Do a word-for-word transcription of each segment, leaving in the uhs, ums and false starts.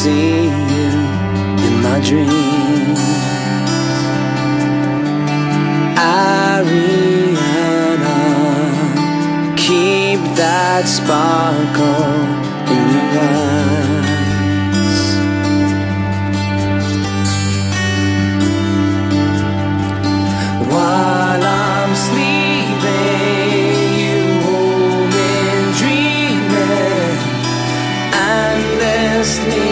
see you in my dreams. Ariana, keep that sparkle in your eyes. While I'm sleeping, you hold me dreaming endlessly.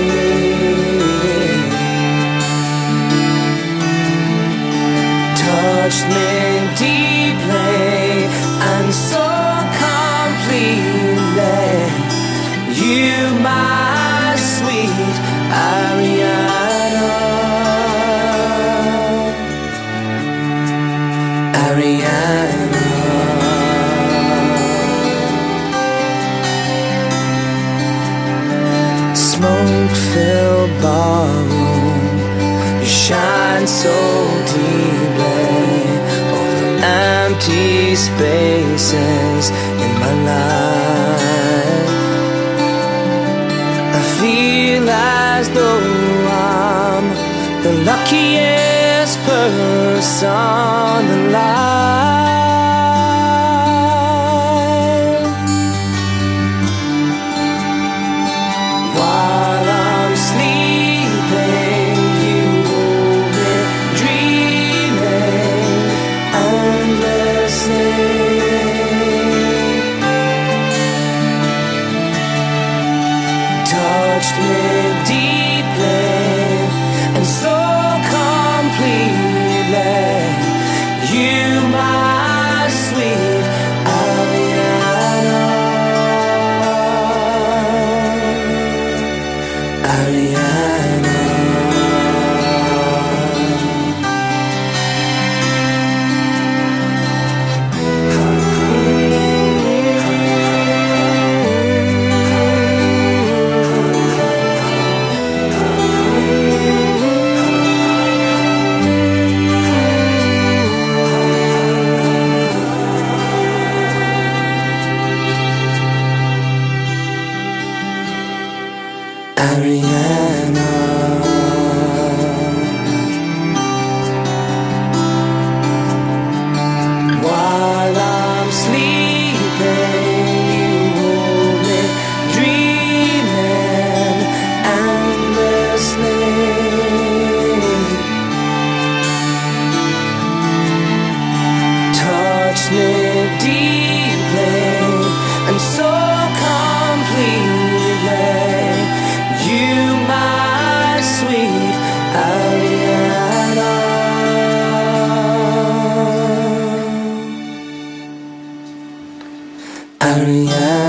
Touch me deeply and so completely. You, my sweet Ariana. Ariana. Smoke-filled ballroom, you shine so deeply over empty spaces in my life. I feel as though I'm the luckiest person alive. While I'm sleeping, you hold me dreaming endlessly. Touched me deeply and so completely. You, my sweet Ariana. Ariana. Ariana. While I'm sleeping, you hold me dreaming endlessly. Touch me deeply and so completely. You, my sweet Ariana. Ariana.